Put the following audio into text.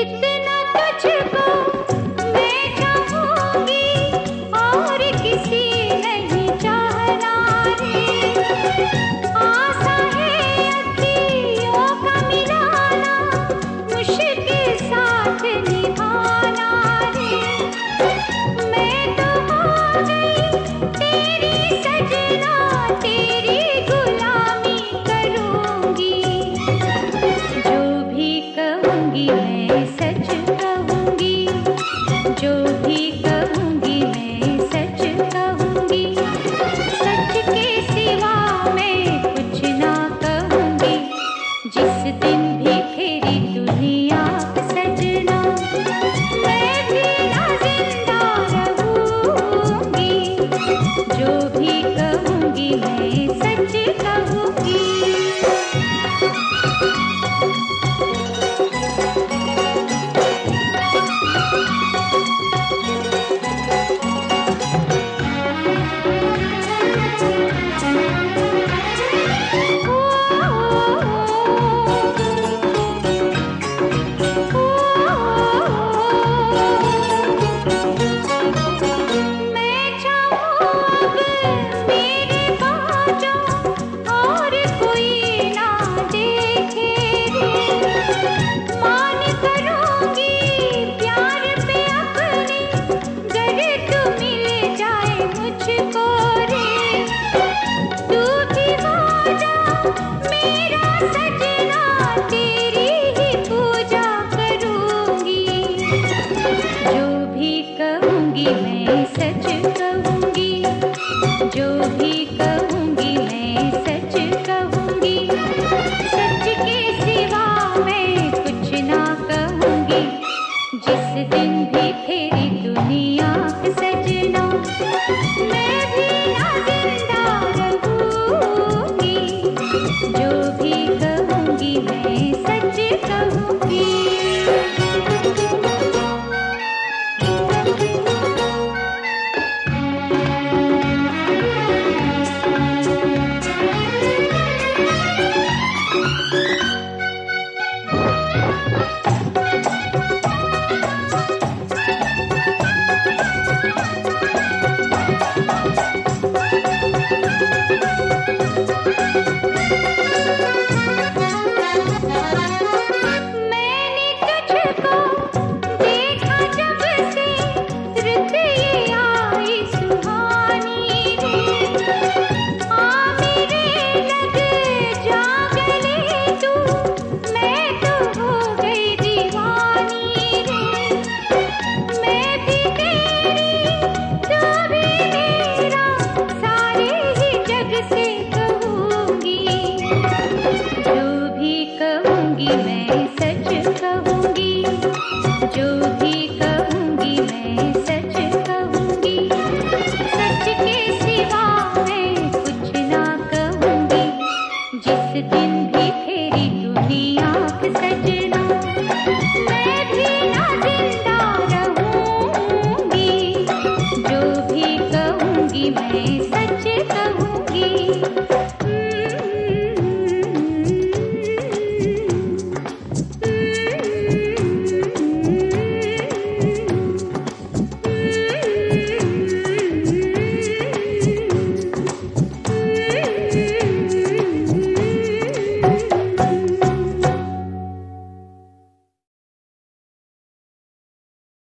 जितना तुझको मैं चाहूंगी और किसी नहीं चाहना रे। आशा है अखियों का मिलाना, मुश्किल साथ निभाना रे। मैं तो हो गई तेरी सजना, तेरी गुलामी करूंगी। जो भी कहूंगी मैं सच कहूंगी, जो भी कहूंगी मैं सच कहूंगी। सच के सिवा मैं कुछ ना कहूंगी। जिस दिन भी फेरी दुनिया सजना, मैं भी ना जिंदा रहूंगी। जो भी कहूंगी मैं सच कहूंगी। मैं चाहूँ अब मेरे बाजों और कोई ना देखे रे। मान करूँगी प्यार पे अपने, गर तू मिल जाए मुझको रे। तू भी हो जा मेरा सजना, तेरी ही पूजा करूँगी। जो भी कहूंगी मैं सच कहूंगी, जो भी कहूंगी मैं सच कहूंगी। सच के सिवा मैं कुछ ना कहूंगी। जिस दिन भी फेरी दुनिया सजना, मैं भी ना जिंदा रहूंगी। जो भी कहूंगी मैं सच कहूंगी।